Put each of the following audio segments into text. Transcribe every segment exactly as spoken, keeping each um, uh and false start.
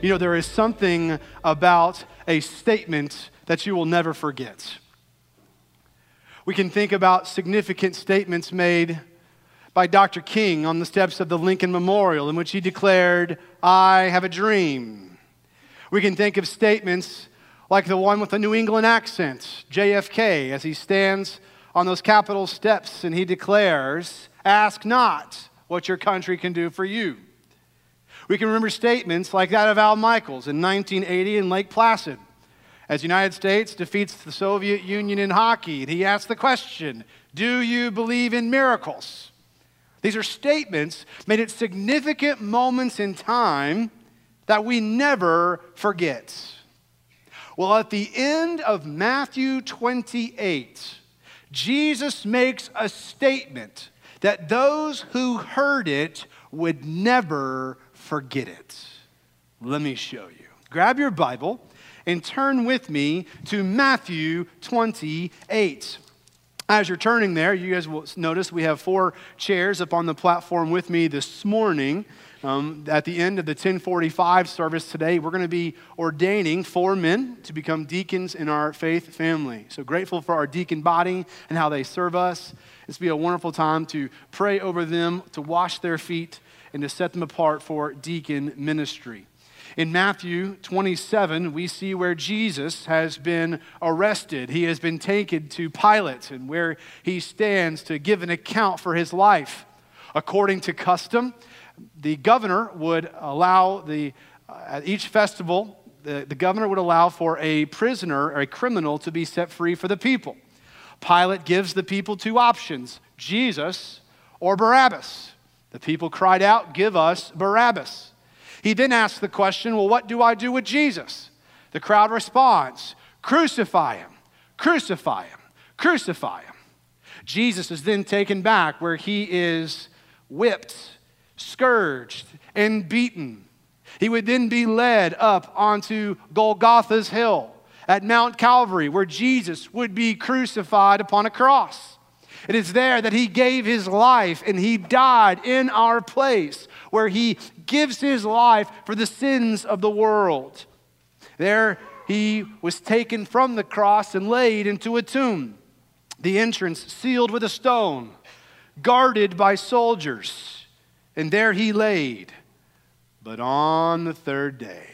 You know, there is something about a statement that you will never forget. We can think about significant statements made by Doctor King on the steps of the Lincoln Memorial, in which he declared, "I have a dream." We can think of statements like the one with the New England accent, J F K, as he stands on those Capitol steps and he declares, "Ask not what your country can do for you." We can remember statements like that of Al Michaels in nineteen eighty in Lake Placid, as the United States defeats the Soviet Union in hockey, and he asked the question, "Do you believe in miracles?" These are statements made at significant moments in time that we never forget. Well, at the end of Matthew twenty-eight, Jesus makes a statement that those who heard it would never forget it. Let me show you. Grab your Bible and turn with me to Matthew twenty-eight. As you're turning there, you guys will notice we have four chairs up on the platform with me this morning. Um, at the end of the ten forty-five service today, we're going to be ordaining four men to become deacons in our faith family. So grateful for our deacon body and how they serve us. It's be a wonderful time to pray over them, to wash their feet, and to set them apart for deacon ministry. In Matthew twenty-seven, we see where Jesus has been arrested. He has been taken to Pilate, and where he stands to give an account for his life. According to custom, the governor would allow the, uh, at each festival, the, the governor would allow for a prisoner or a criminal to be set free for the people. Pilate gives the people two options, Jesus or Barabbas. The people cried out, "Give us Barabbas." He then asks the question, well, what do I do with Jesus? The crowd responds, "Crucify him, crucify him, crucify him." Jesus is then taken back where he is whipped, scourged, and beaten. He would then be led up onto Golgotha's hill at Mount Calvary, where Jesus would be crucified upon a cross. It is there that he gave his life and he died in our place, where he gives his life for the sins of the world. There he was taken from the cross and laid into a tomb, the entrance sealed with a stone, guarded by soldiers, and there he laid. But on the third day,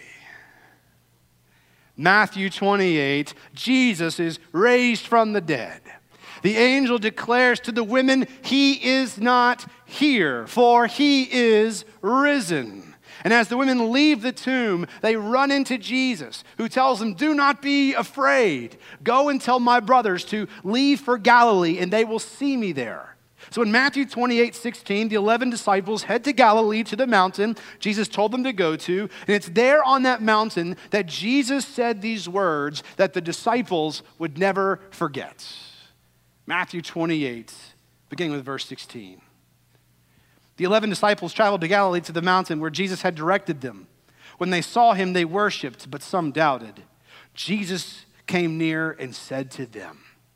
Matthew twenty-eight, Jesus is raised from the dead. The angel declares to the women, "He is not here, for he is risen." And as the women leave the tomb, they run into Jesus, who tells them, "Do not be afraid. Go and tell my brothers to leave for Galilee, and they will see me there." So in Matthew twenty-eight sixteen, the eleven disciples head to Galilee, to the mountain Jesus told them to go to. And it's there on that mountain that Jesus said these words that the disciples would never forget. Matthew twenty-eight, beginning with verse sixteen. The eleven disciples traveled to Galilee, to the mountain where Jesus had directed them. When they saw him, they worshiped, but some doubted. Jesus came near and said to them,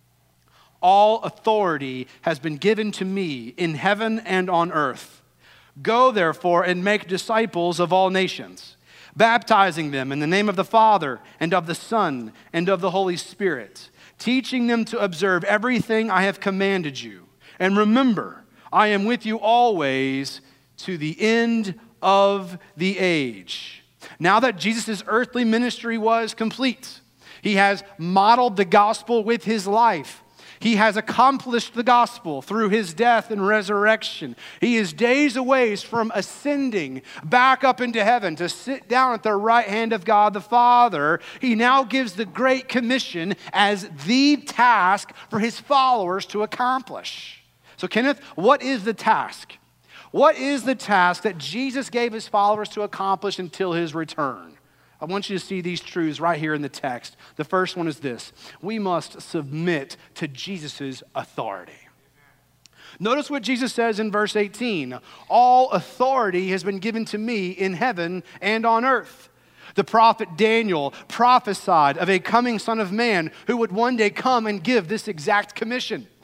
"All authority has been given to me in heaven and on earth. Go, therefore, and make disciples of all nations, baptizing them in the name of the Father and of the Son and of the Holy Spirit, teaching them to observe everything I have commanded you. And remember, I am with you always to the end of the age." Now that Jesus' earthly ministry was complete, he has modeled the gospel with his life. He has accomplished the gospel through his death and resurrection. He is days away from ascending back up into heaven to sit down at the right hand of God the Father. He now gives the Great Commission as the task for his followers to accomplish. So Kenneth, what is the task? What is the task that Jesus gave his followers to accomplish until his return? I want you to see these truths right here in the text. The first one is this: we must submit to Jesus' authority. Notice what Jesus says in verse eighteen. "All authority has been given to me in heaven and on earth." The prophet Daniel prophesied of a coming Son of Man who would one day come and give this exact commission.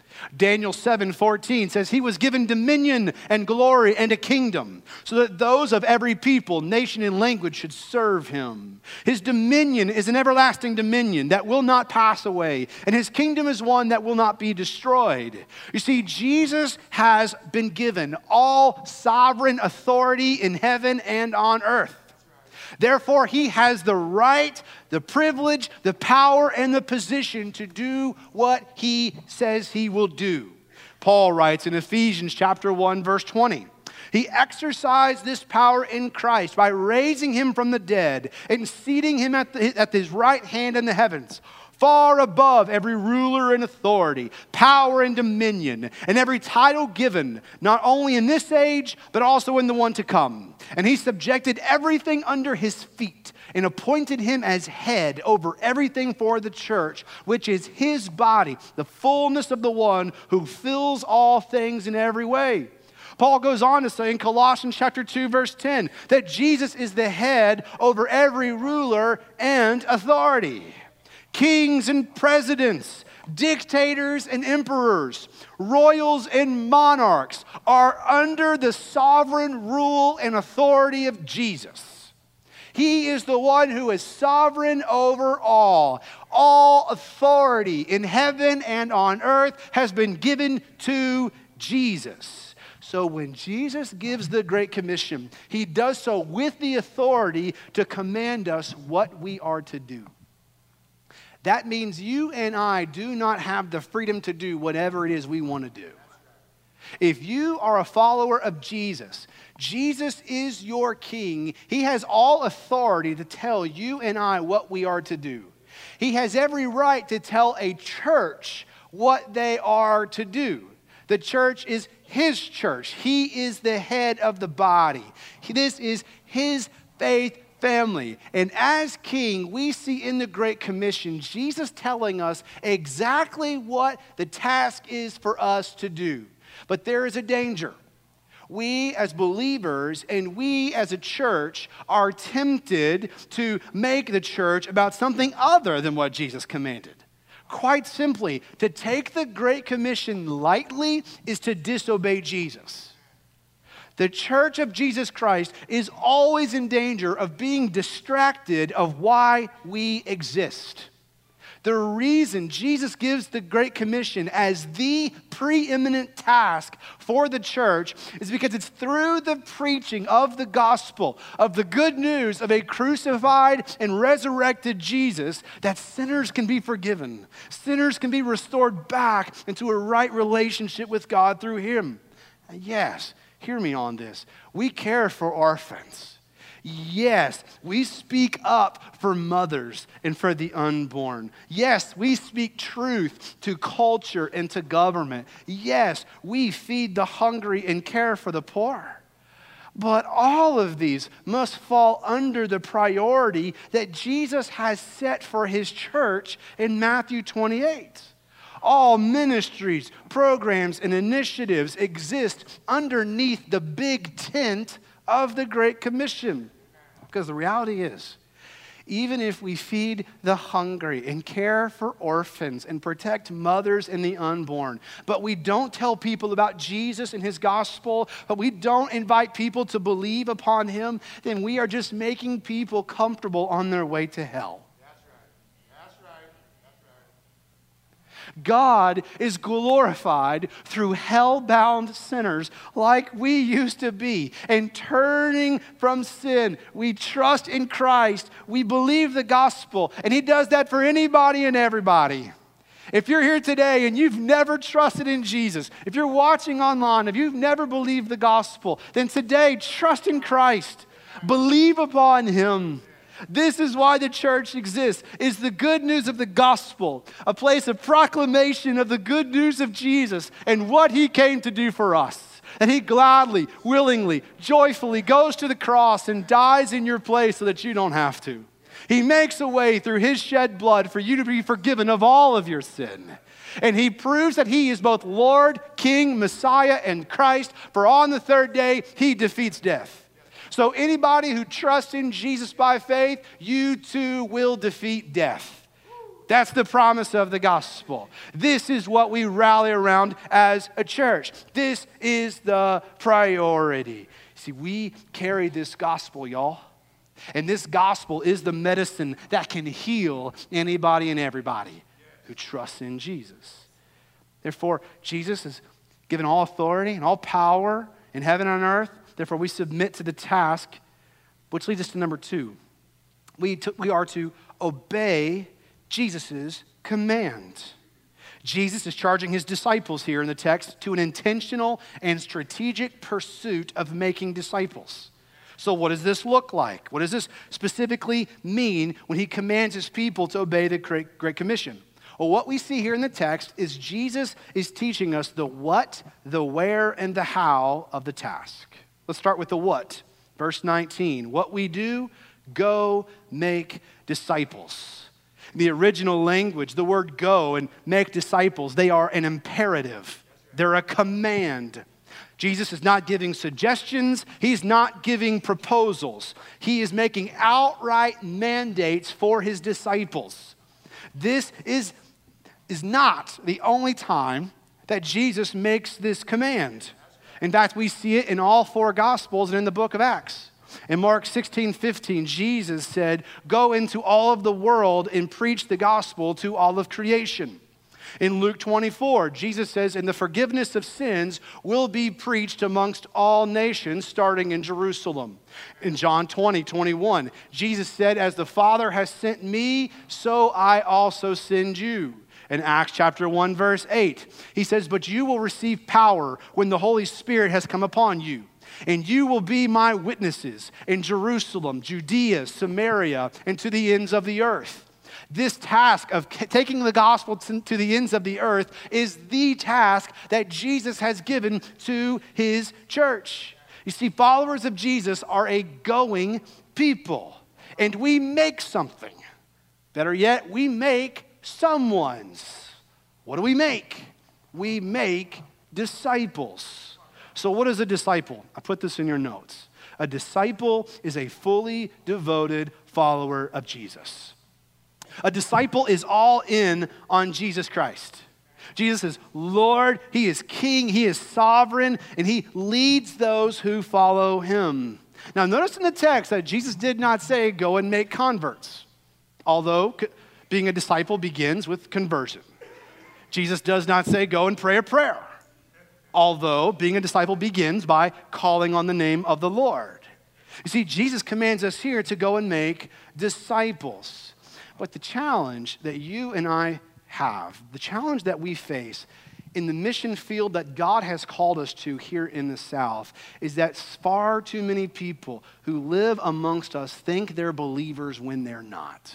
Daniel seven fourteen says he was given dominion and glory and a kingdom so that those of every people, nation, and language should serve him. His dominion is an everlasting dominion that will not pass away, and his kingdom is one that will not be destroyed. You see, Jesus has been given all sovereign authority in heaven and on earth. Therefore, he has the right, the privilege, the power, and the position to do what he says he will do. Paul writes in Ephesians chapter one, verse twenty, he exercised this power in Christ by raising him from the dead and seating him at, the, at his right hand in the heavens, far above every ruler and authority, power and dominion, and every title given, not only in this age, but also in the one to come. And he subjected everything under his feet and appointed him as head over everything for the church, which is his body, the fullness of the one who fills all things in every way. Paul goes on to say in Colossians chapter two, verse ten, that Jesus is the head over every ruler and authority. Kings and presidents, dictators and emperors, royals and monarchs are under the sovereign rule and authority of Jesus. He is the one who is sovereign over all. All authority in heaven and on earth has been given to Jesus. So when Jesus gives the Great Commission, he does so with the authority to command us what we are to do. That means you and I do not have the freedom to do whatever it is we want to do. If you are a follower of Jesus, Jesus is your king. He has all authority to tell you and I what we are to do. He has every right to tell a church what they are to do. The church is his church. He is the head of the body. This is his faith family. And as king, we see in the Great Commission, Jesus telling us exactly what the task is for us to do. But there is a danger. We as believers and we as a church are tempted to make the church about something other than what Jesus commanded. Quite simply, to take the Great Commission lightly is to disobey Jesus. The church of Jesus Christ is always in danger of being distracted of why we exist. The reason Jesus gives the Great Commission as the preeminent task for the church is because it's through the preaching of the gospel, of the good news of a crucified and resurrected Jesus, that sinners can be forgiven. Sinners can be restored back into a right relationship with God through him. And yes, hear me on this. We care for orphans. Yes, we speak up for mothers and for the unborn. Yes, we speak truth to culture and to government. Yes, we feed the hungry and care for the poor. But all of these must fall under the priority that Jesus has set for his church in Matthew twenty-eight. All ministries, programs, and initiatives exist underneath the big tent of the Great Commission. Because the reality is, even if we feed the hungry and care for orphans and protect mothers and the unborn, but we don't tell people about Jesus and his gospel, but we don't invite people to believe upon him, then we are just making people comfortable on their way to hell. God is glorified through hell-bound sinners like we used to be. And turning from sin, we trust in Christ. We believe the gospel. And he does that for anybody and everybody. If you're here today and you've never trusted in Jesus, if you're watching online, if you've never believed the gospel, then today trust in Christ. Believe upon him. This is why the church exists, is the good news of the gospel, a place of proclamation of the good news of Jesus and what he came to do for us. And he gladly, willingly, joyfully goes to the cross and dies in your place so that you don't have to. He makes a way through his shed blood for you to be forgiven of all of your sin. And he proves that he is both Lord, King, Messiah, and Christ, for on the third day he defeats death. So anybody who trusts in Jesus by faith, you too will defeat death. That's the promise of the gospel. This is what we rally around as a church. This is the priority. See, we carry this gospel, y'all. And this gospel is the medicine that can heal anybody and everybody who trusts in Jesus. Therefore, Jesus has given all authority and all power in heaven and on earth. Therefore, we submit to the task, which leads us to number two. We, to, we are to obey Jesus' command. Jesus is charging his disciples here in the text to an intentional and strategic pursuit of making disciples. So what does this look like? What does this specifically mean when he commands his people to obey the Great, Great Commission? Well, what we see here in the text is Jesus is teaching us the what, the where, and the how of the task. Let's start with the what. Verse nineteen, what we do, go make disciples. In the original language, the word go and make disciples, they are an imperative. They're a command. Jesus is not giving suggestions. He's not giving proposals. He is making outright mandates for his disciples. This is, is not the only time that Jesus makes this command. In fact, we see it in all four Gospels and in the book of Acts. In Mark sixteen fifteen, Jesus said, go into all of the world and preach the gospel to all of creation. In Luke twenty-four, Jesus says, and the forgiveness of sins will be preached amongst all nations, starting in Jerusalem. In John twenty twenty-one, Jesus said, as the Father has sent me, so I also send you. In Acts chapter one, verse eight, he says, but you will receive power when the Holy Spirit has come upon you. And you will be my witnesses in Jerusalem, Judea, Samaria, and to the ends of the earth. This task of taking the gospel to the ends of the earth is the task that Jesus has given to his church. You see, followers of Jesus are a going people, and we make something. Better yet, we make someone's. What do we make? We make disciples. So what is a disciple? I put this in your notes. A disciple is a fully devoted follower of Jesus. A disciple is all in on Jesus Christ. Jesus is Lord, he is King, he is sovereign, and he leads those who follow him. Now notice in the text that Jesus did not say go and make converts, although being a disciple begins with conversion. Jesus does not say go and pray a prayer, although being a disciple begins by calling on the name of the Lord. You see, Jesus commands us here to go and make disciples. But the challenge that you and I have, the challenge that we face in the mission field that God has called us to here in the South is that far too many people who live amongst us think they're believers when they're not.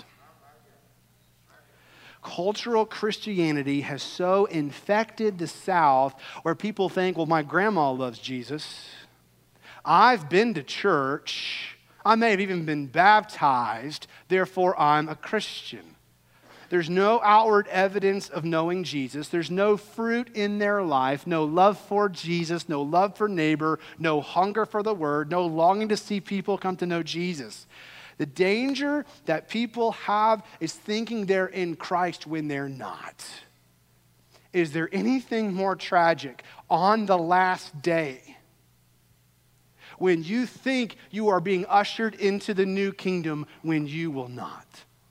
Cultural Christianity has so infected the South where people think, well, my grandma loves Jesus. I've been to church. I may have even been baptized. Therefore, I'm a Christian. There's no outward evidence of knowing Jesus. There's no fruit in their life, no love for Jesus, no love for neighbor, no hunger for the word, no longing to see people come to know Jesus. The danger that people have is thinking they're in Christ when they're not. Is there anything more tragic on the last day when you think you are being ushered into the new kingdom when you will not?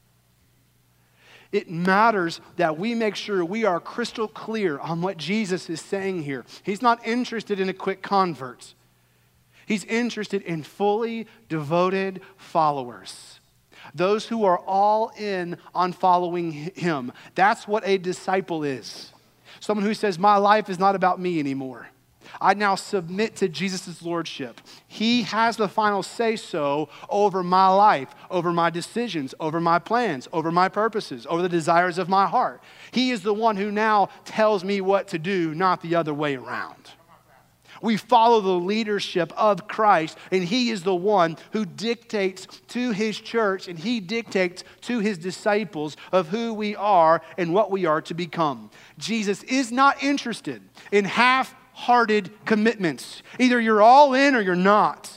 It matters that we make sure we are crystal clear on what Jesus is saying here. He's not interested in a quick convert. He's interested in fully devoted followers. Those who are all in on following him. That's what a disciple is. Someone who says, my life is not about me anymore. I now submit to Jesus' lordship. He has the final say-so over my life, over my decisions, over my plans, over my purposes, over the desires of my heart. He is the one who now tells me what to do, not the other way around. We follow the leadership of Christ, and he is the one who dictates to his church, and he dictates to his disciples of who we are and what we are to become. Jesus is not interested in half-hearted commitments. Either you're all in or you're not.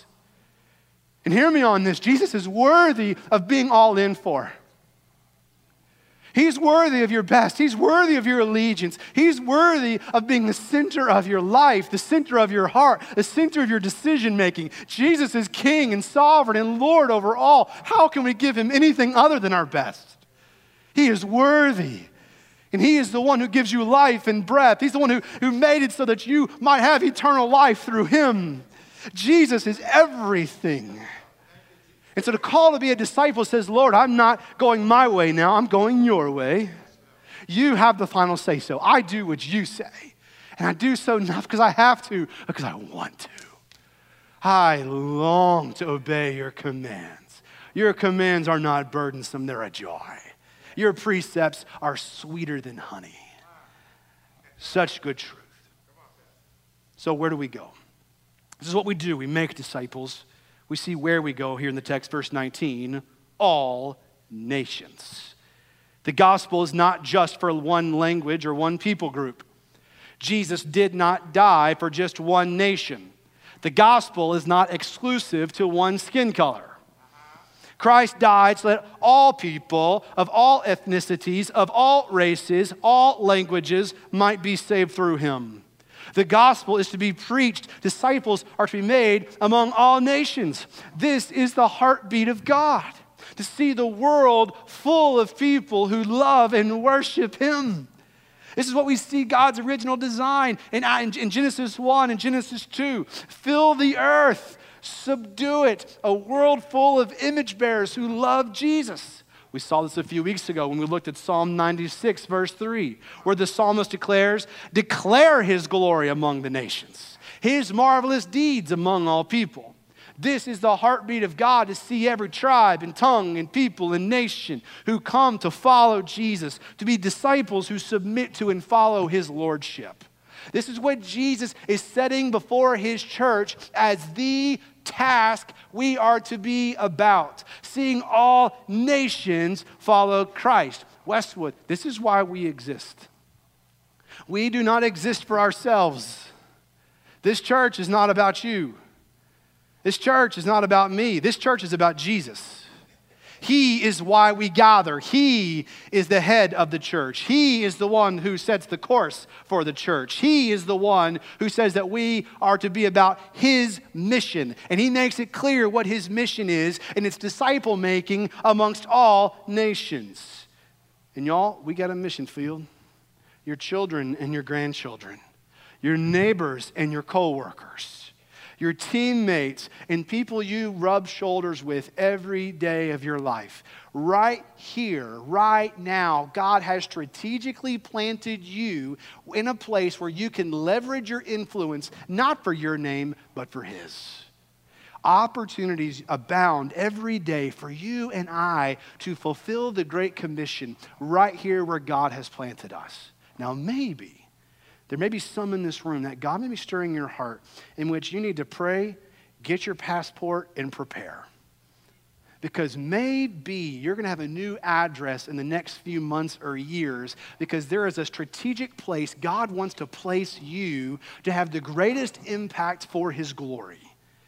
And hear me on this. Jesus is worthy of being all in for. He's worthy of your best. He's worthy of your allegiance. He's worthy of being the center of your life, the center of your heart, the center of your decision making. Jesus is King and sovereign and Lord over all. How can we give him anything other than our best? He is worthy. And he is the one who gives you life and breath. He's the one who, who made it so that you might have eternal life through him. Jesus is everything. And so the call to be a disciple says, Lord, I'm not going my way now. I'm going your way. You have the final say so. I do what you say. And I do so not because I have to, but because I want to. I long to obey your commands. Your commands are not burdensome. They're a joy. Your precepts are sweeter than honey. Such good truth. So where do we go? This is what we do. We make disciples. We see where we go here in the text, verse nineteen, all nations. The gospel is not just for one language or one people group. Jesus did not die for just one nation. The gospel is not exclusive to one skin color. Christ died so that all people of all ethnicities, of all races, all languages might be saved through him. The gospel is to be preached. Disciples are to be made among all nations. This is the heartbeat of God, to see the world full of people who love and worship him. This is what we see God's original design in, in Genesis one and Genesis two. Fill the earth, subdue it, a world full of image bearers who love Jesus. We saw this a few weeks ago when we looked at Psalm ninety-six, verse three, where the psalmist declares, declare his glory among the nations, his marvelous deeds among all people. This is the heartbeat of God, to see every tribe and tongue and people and nation who come to follow Jesus, to be disciples who submit to and follow his lordship. This is what Jesus is setting before his church as the task we are to be about, seeing all nations follow Christ. Westwood, this is why we exist. We do not exist for ourselves. This church is not about you. This church is not about me. This church is about Jesus. He is why we gather. He is the head of the church. He is the one who sets the course for the church. He is the one who says that we are to be about his mission. And he makes it clear what his mission is, and it's disciple making amongst all nations. And y'all, we got a mission field. Your children and your grandchildren, your neighbors and your co-workers, your teammates, and people you rub shoulders with every day of your life. Right here, right now, God has strategically planted you in a place where you can leverage your influence, not for your name, but for his. Opportunities abound every day for you and I to fulfill the Great Commission right here where God has planted us. Now, maybe there may be some in this room that God may be stirring your heart in which you need to pray, get your passport, and prepare. Because maybe you're going to have a new address in the next few months or years, because there is a strategic place God wants to place you to have the greatest impact for his glory.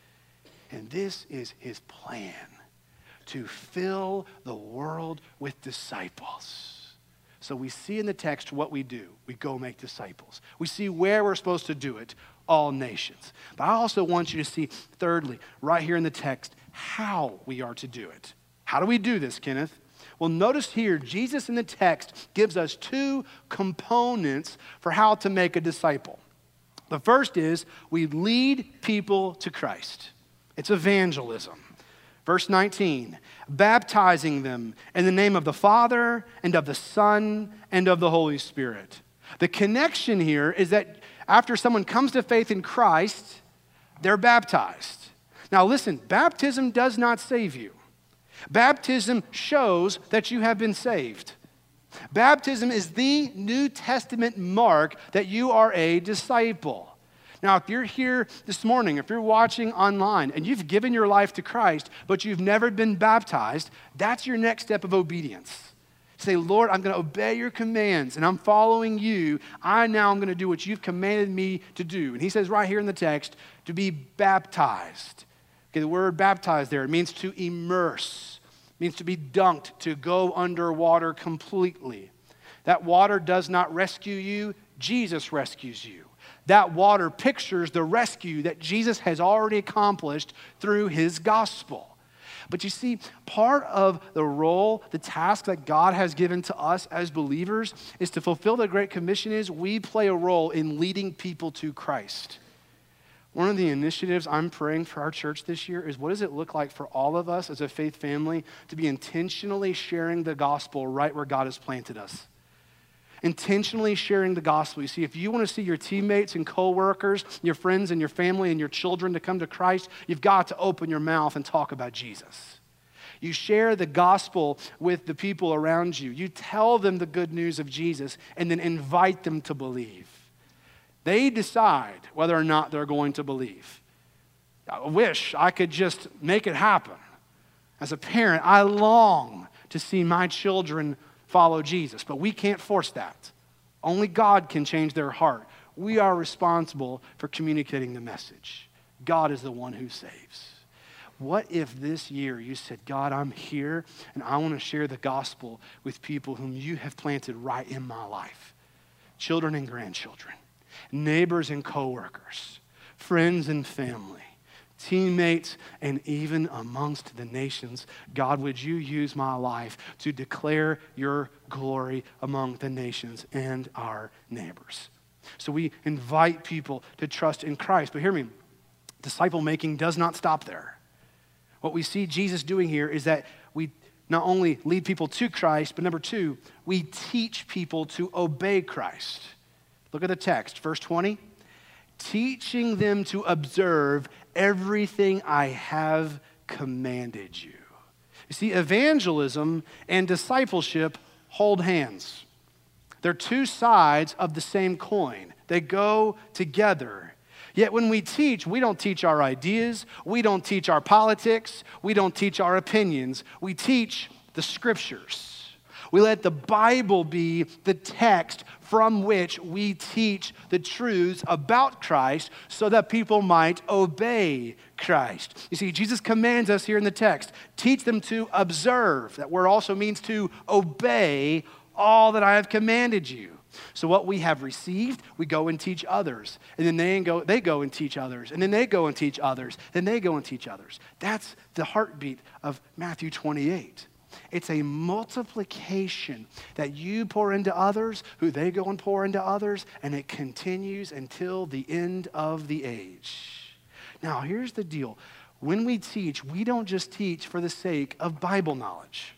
And this is his plan, to fill the world with disciples. So we see in the text what we do. We go make disciples. We see where we're supposed to do it, all nations. But I also want you to see, thirdly, right here in the text, how we are to do it. How do we do this, Kenneth? Well, notice here, Jesus in the text gives us two components for how to make a disciple. The first is we lead people to Christ. It's evangelism. Verse nineteen, baptizing them in the name of the Father and of the Son and of the Holy Spirit. The connection here is that after someone comes to faith in Christ, they're baptized. Now listen, baptism does not save you. Baptism shows that you have been saved. Baptism is the New Testament mark that you are a disciple. Now, if you're here this morning, if you're watching online and you've given your life to Christ, but you've never been baptized, that's your next step of obedience. Say, Lord, I'm going to obey your commands and I'm following you. I now am going to do what you've commanded me to do. And he says right here in the text, to be baptized. Okay, the word baptized there, it means to immerse, means to be dunked, to go underwater completely. That water does not rescue you, Jesus rescues you. That water pictures the rescue that Jesus has already accomplished through his gospel. But you see, part of the role, the task that God has given to us as believers is to fulfill the Great Commission is we play a role in leading people to Christ. One of the initiatives I'm praying for our church this year is what does it look like for all of us as a faith family to be intentionally sharing the gospel right where God has planted us? Intentionally sharing the gospel. You see, if you want to see your teammates and coworkers, your friends and your family and your children to come to Christ, you've got to open your mouth and talk about Jesus. You share the gospel with the people around you. You tell them the good news of Jesus and then invite them to believe. They decide whether or not they're going to believe. I wish I could just make it happen. As a parent, I long to see my children follow Jesus, but we can't force that. Only God can change their heart. We are responsible for communicating the message. God is the one who saves. What if this year you said, God, I'm here and I want to share the gospel with people whom you have planted right in my life? Children and grandchildren, neighbors and coworkers, friends and family, teammates, and even amongst the nations. God, would you use my life to declare your glory among the nations and our neighbors? So we invite people to trust in Christ. But hear me, disciple making does not stop there. What we see Jesus doing here is that we not only lead people to Christ, but number two, we teach people to obey Christ. Look at the text, verse twenty. Teaching them to observe everything I have commanded you. You see, evangelism and discipleship hold hands. They're two sides of the same coin. They go together. Yet when we teach, we don't teach our ideas, we don't teach our politics, we don't teach our opinions. We teach the scriptures. We let the Bible be the text from which we teach the truths about Christ so that people might obey Christ. You see, Jesus commands us here in the text, teach them to observe. That word also means to obey all that I have commanded you. So what we have received, we go and teach others. And then they go, they go and teach others. And then they go and teach others. Then they go and teach others. That's the heartbeat of Matthew twenty-eight. It's a multiplication that you pour into others, who they go and pour into others, and it continues until the end of the age. Now, here's the deal. When we teach, we don't just teach for the sake of Bible knowledge.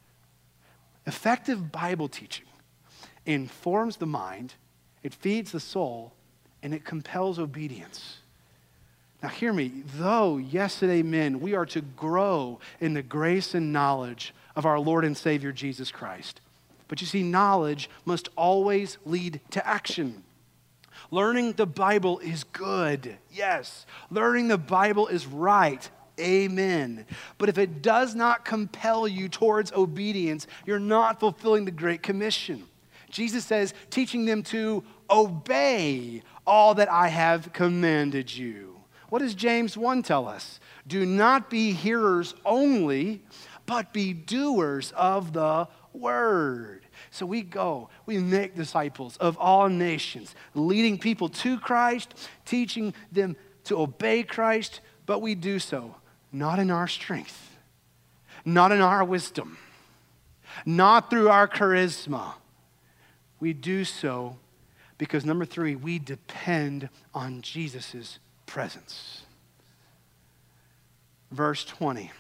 Effective Bible teaching informs the mind, it feeds the soul, and it compels obedience. Now hear me, though, yes and amen, we are to grow in the grace and knowledge of our Lord and Savior Jesus Christ. But you see, knowledge must always lead to action. Learning the Bible is good, yes. Learning the Bible is right, amen. But if it does not compel you towards obedience, you're not fulfilling the Great Commission. Jesus says, teaching them to obey all that I have commanded you. What does James one tell us? Do not be hearers only, but be doers of the word. So we go, we make disciples of all nations, leading people to Christ, teaching them to obey Christ, but we do so not in our strength, not in our wisdom, not through our charisma. We do so because, number three, we depend on Jesus' presence. Verse twenty.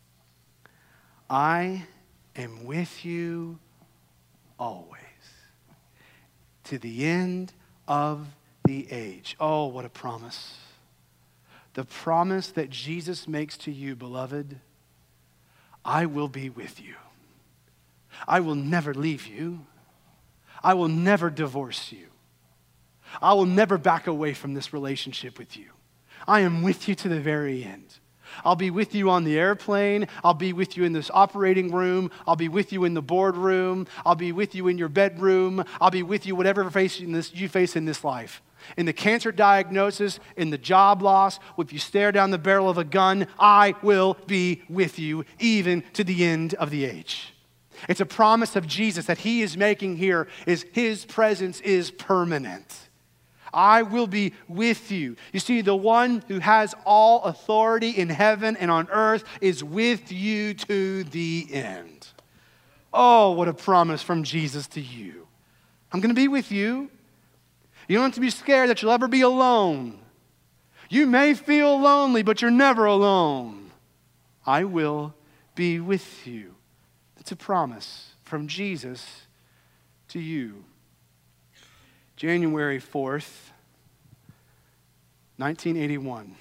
I am with you always, to the end of the age. Oh, what a promise. The promise that Jesus makes to you, beloved, I will be with you. I will never leave you. I will never divorce you. I will never back away from this relationship with you. I am with you to the very end. I'll be with you on the airplane. I'll be with you in this operating room. I'll be with you in the boardroom. I'll be with you in your bedroom. I'll be with you whatever face in this, you face in this life. In the cancer diagnosis, in the job loss, if you stare down the barrel of a gun, I will be with you even to the end of the age. It's a promise of Jesus that he is making here is his presence is permanent. I will be with you. You see, the one who has all authority in heaven and on earth is with you to the end. Oh, what a promise from Jesus to you. I'm going to be with you. You don't have to be scared that you'll ever be alone. You may feel lonely, but you're never alone. I will be with you. It's a promise from Jesus to you. January fourth, nineteen eighty-one.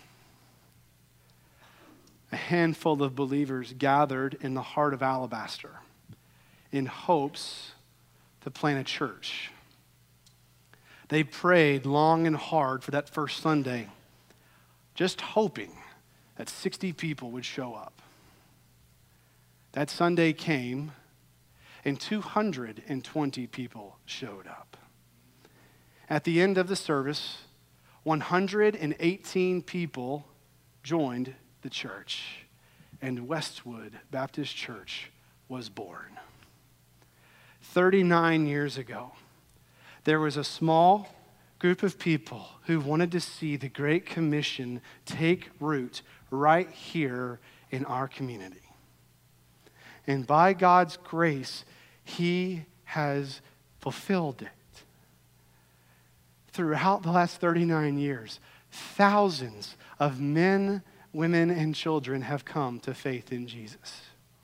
A handful of believers gathered in the heart of Alabaster in hopes to plant a church. They prayed long and hard for that first Sunday, just hoping that sixty people would show up. That Sunday came, and two hundred twenty people showed up. At the end of the service, one hundred eighteen people joined the church, and Westwood Baptist Church was born. thirty-nine years ago, there was a small group of people who wanted to see the Great Commission take root right here in our community. And by God's grace, he has fulfilled it. Throughout the last thirty-nine years, thousands of men, women, and children have come to faith in Jesus.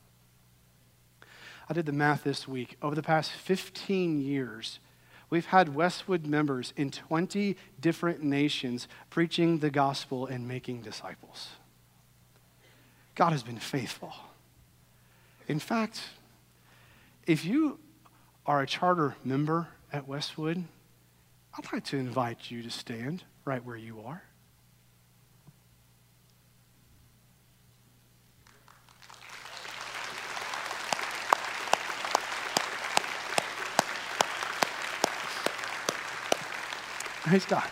I did the math this week. Over the past fifteen years, we've had Westwood members in twenty different nations preaching the gospel and making disciples. God has been faithful. In fact, if you are a charter member at Westwood, I'd like to invite you to stand right where you are. Praise God.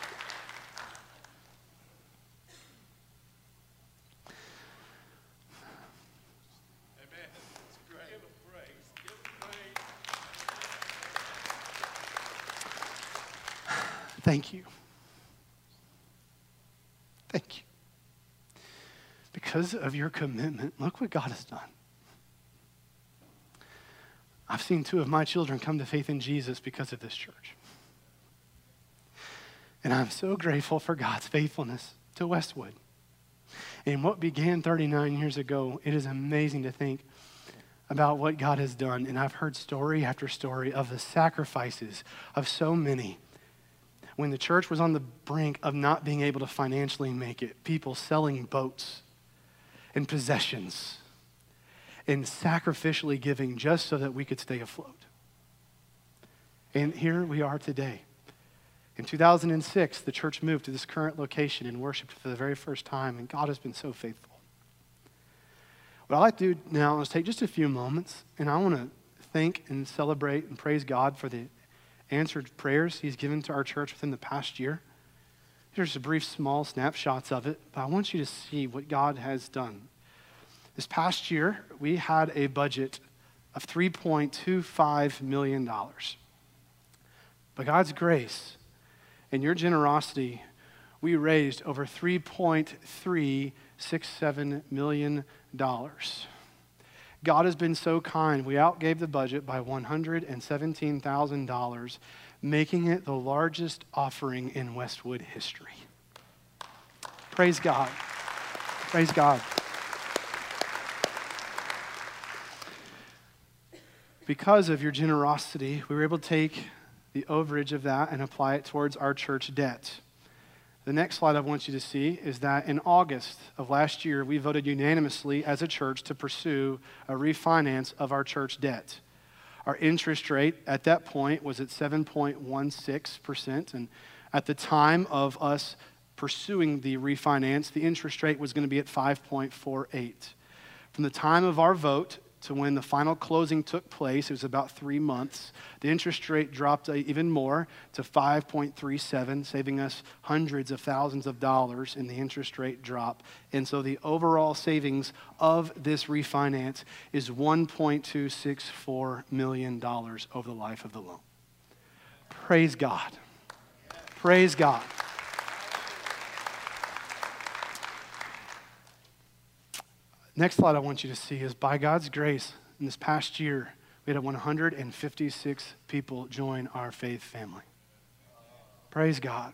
Amen. It's great. Give him praise. Give him praise. Thank you. Thank you. Because of your commitment, look what God has done. I've seen two of my children come to faith in Jesus because of this church. And I'm so grateful for God's faithfulness to Westwood. And what began thirty-nine years ago, it is amazing to think about what God has done. And I've heard story after story of the sacrifices of so many. When the church was on the brink of not being able to financially make it, people selling boats and possessions and sacrificially giving just so that we could stay afloat. And here we are today. In two thousand six, the church moved to this current location and worshiped for the very first time, and God has been so faithful. What I'd like to do now is take just a few moments, and I want to thank and celebrate and praise God for the answered prayers he's given to our church within the past year. Here's a brief, small snapshots of it, but I want you to see what God has done. This past year, we had a budget of three point two five million dollars. By God's grace and your generosity, we raised over three point three six seven million dollars. God has been so kind. We outgave the budget by one hundred seventeen thousand dollars, making it the largest offering in Westwood history. Praise God. Praise God. Because of your generosity, we were able to take the overage of that and apply it towards our church debt. The next slide I want you to see is that in August of last year, we voted unanimously as a church to pursue a refinance of our church debt. Our interest rate at that point was at seven point one six percent, and at the time of us pursuing the refinance, the interest rate was going to be at five point four eight. From the time of our vote to when the final closing took place. It was about three months. The interest rate dropped even more to five point three seven, saving us hundreds of thousands of dollars in the interest rate drop. And so the overall savings of this refinance is one point two six four million dollars over the life of the loan. Praise God. Praise God. Next slide I want you to see is, by God's grace, in this past year, we had one hundred fifty-six people join our faith family. Praise God.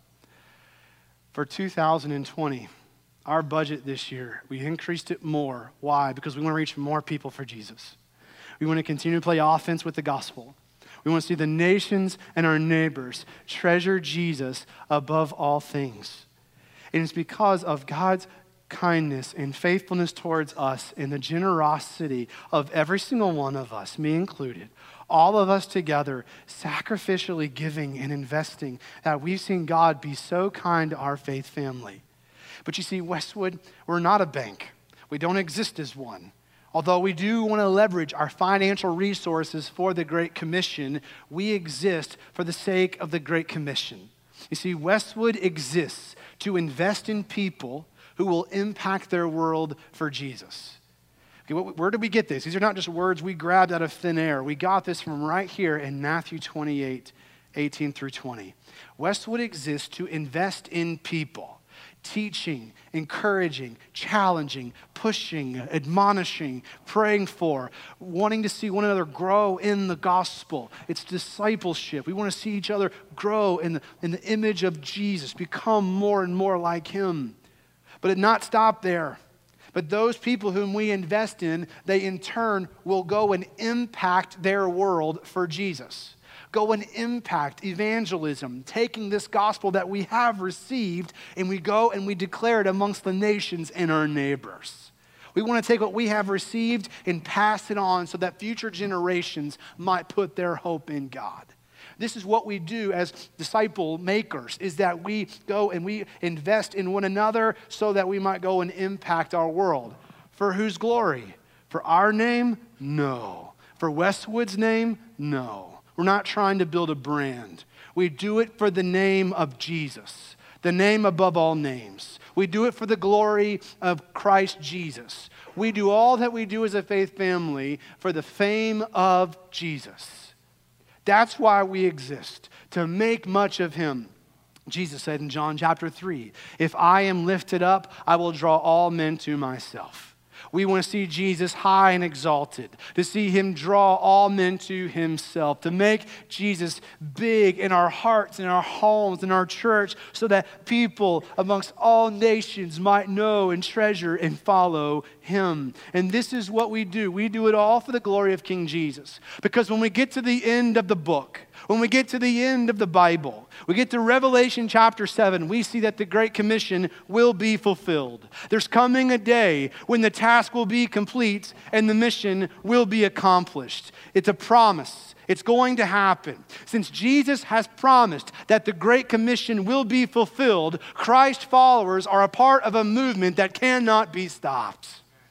For two thousand twenty, our budget this year, we increased it more. Why? Because we want to reach more people for Jesus. We want to continue to play offense with the gospel. We want to see the nations and our neighbors treasure Jesus above all things. And it's because of God's kindness and faithfulness towards us and the generosity of every single one of us, me included, all of us together sacrificially giving and investing, that we've seen God be so kind to our faith family. But you see, Westwood, we're not a bank. We don't exist as one. Although we do want to leverage our financial resources for the Great Commission, we exist for the sake of the Great Commission. You see, Westwood exists to invest in people who will impact their world for Jesus. Okay, where did we get this? These are not just words we grabbed out of thin air. We got this from right here in Matthew twenty-eight, eighteen through twenty. Westwood exists to invest in people, teaching, encouraging, challenging, pushing, admonishing, praying for, wanting to see one another grow in the gospel. It's discipleship. We want to see each other grow in the, in the image of Jesus, become more and more like him. But it not stop there. But those people whom we invest in, they in turn will go and impact their world for Jesus. Go and impact evangelism, taking this gospel that we have received, and we go and we declare it amongst the nations and our neighbors. We want to take what we have received and pass it on so that future generations might put their hope in God. This is what we do as disciple makers, is that we go and we invest in one another so that we might go and impact our world. For whose glory? For our name? No. For Westwood's name? No. We're not trying to build a brand. We do it for the name of Jesus, the name above all names. We do it for the glory of Christ Jesus. We do all that we do as a faith family for the fame of Jesus. That's why we exist, to make much of him. Jesus said in John chapter three, if I am lifted up, I will draw all men to myself. We want to see Jesus high and exalted, to see him draw all men to himself, to make Jesus big in our hearts, in our homes, in our church, so that people amongst all nations might know and treasure and follow him. And this is what we do. We do it all for the glory of King Jesus. Because when we get to the end of the book, when we get to the end of the Bible, we get to Revelation chapter seven, we see that the Great Commission will be fulfilled. There's coming a day when the task will be complete and the mission will be accomplished. It's a promise. It's going to happen. Since Jesus has promised that the Great Commission will be fulfilled, Christ followers are a part of a movement that cannot be stopped.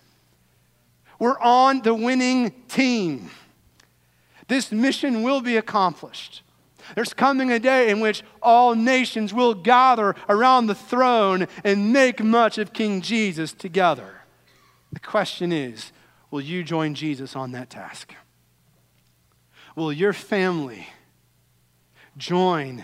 We're on the winning team. This mission will be accomplished. There's coming a day in which all nations will gather around the throne and make much of King Jesus together. The question is, will you join Jesus on that task? Will your family join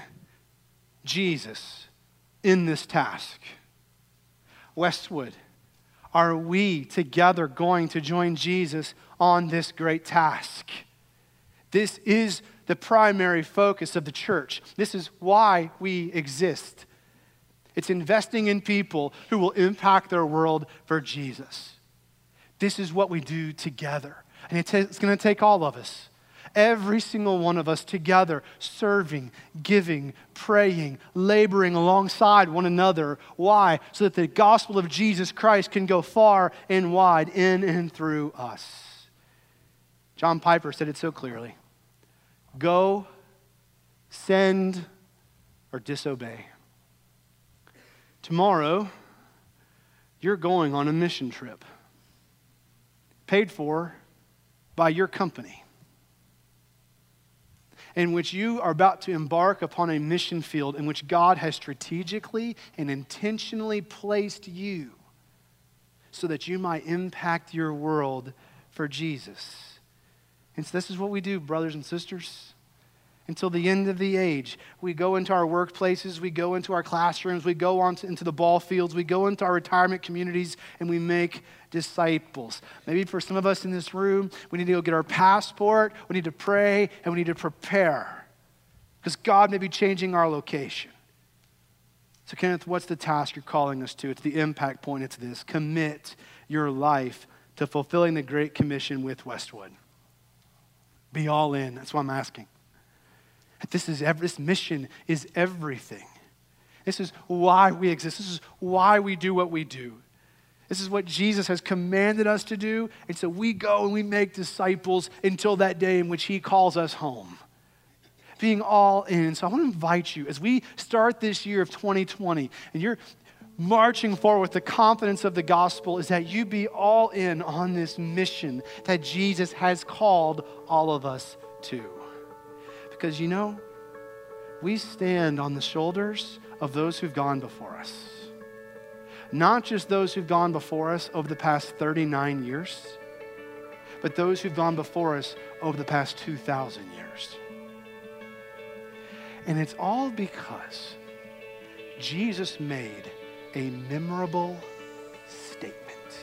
Jesus in this task? Westwood, are we together going to join Jesus on this great task? This is the primary focus of the church. This is why we exist. It's investing in people who will impact their world for Jesus. This is what we do together. And it's going to take all of us. Every single one of us together, serving, giving, praying, laboring alongside one another. Why? So that the gospel of Jesus Christ can go far and wide in and through us. John Piper said it so clearly. Go, send, or disobey. Tomorrow, you're going on a mission trip. Paid for by your company, in which you are about to embark upon a mission field in which God has strategically and intentionally placed you so that you might impact your world for Jesus. And so this is what we do, brothers and sisters. Until the end of the age, we go into our workplaces, we go into our classrooms, we go on to, into the ball fields, we go into our retirement communities, and we make disciples. Maybe for some of us in this room, we need to go get our passport, we need to pray, and we need to prepare. Because God may be changing our location. So Kenneth, what's the task you're calling us to? It's the impact point. It's this: commit your life to fulfilling the Great Commission with Westwood. Be all in. That's what I'm asking. This is every, this mission is everything. This is why we exist. This is why we do what we do. This is what Jesus has commanded us to do. And so we go and we make disciples until that day in which he calls us home. Being all in. So I want to invite you, as we start this year of twenty twenty, and you're marching forward with the confidence of the gospel, is that you be all in on this mission that Jesus has called all of us to. Because, you know, we stand on the shoulders of those who've gone before us. Not just those who've gone before us over the past thirty-nine years, but those who've gone before us over the past two thousand years. And it's all because Jesus made a memorable statement.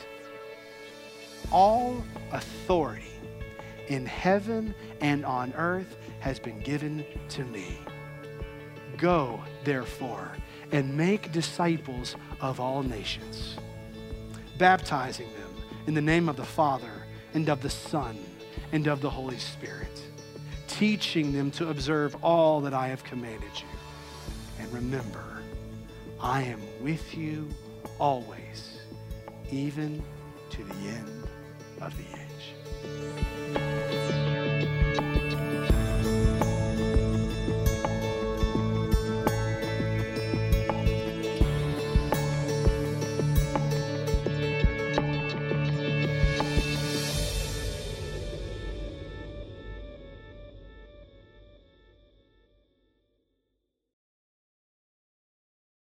All authority in heaven and on earth has been given to me. Go, therefore, and make disciples of all nations, baptizing them in the name of the Father and of the Son and of the Holy Spirit, teaching them to observe all that I have commanded you. And remember, I am with you always, even to the end of the age.